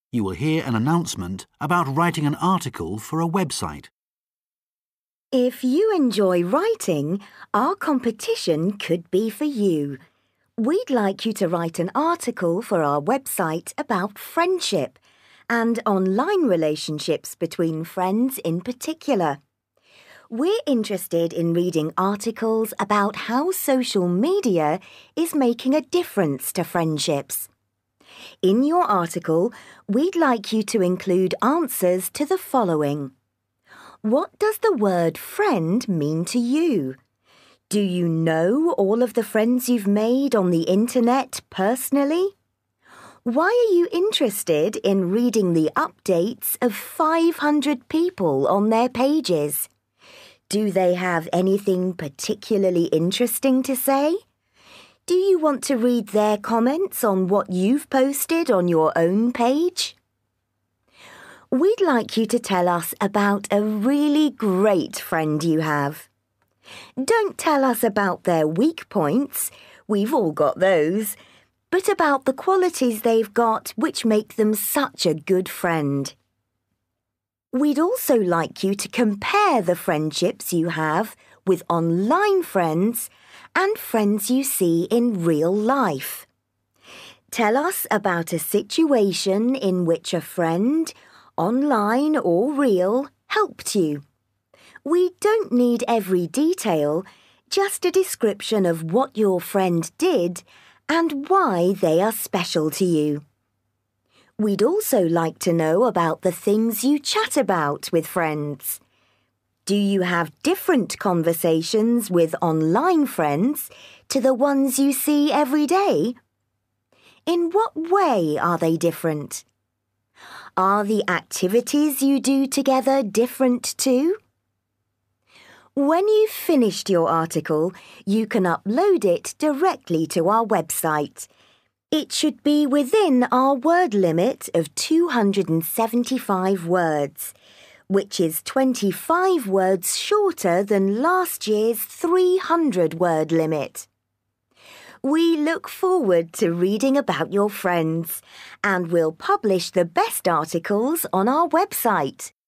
You will hear an announcement about writing an article for a website. If you enjoy writing, our competition could be for you. We'd like you to write an article for our website about friendship and online relationships between friends in particular. We're interested in reading articles about how social media is making a difference to friendships. In your article, we'd like you to include answers to the following. What does the word friend mean to you? Do you know all of the friends you've made on the internet personally? Why are you interested in reading the updates of 500 people on their pages? Do they have anything particularly interesting to say? Do you want to read their comments on what you've posted on your own page? We'd like you to tell us about a really great friend you have. Don't tell us about their weak points, we've all got those, but about the qualities they've got which make them such a good friend. We'd also like you to compare the friendships you have with online friends and friends you see in real life. Tell us about a situation in which a friend, online or real, helped you. We don't need every detail, just a description of what your friend did and why they are special to you. We'd also like to know about the things you chat about with friends. Do you have different conversations with online friends to the ones you see every day? In what way are they different? Are the activities you do together different too? When you've finished your article, you can upload it directly to our website. It should be within our word limit of 275 words, which is 25 words shorter than last year's 300-word limit. We look forward to reading about your friends, and we'll publish the best articles on our website.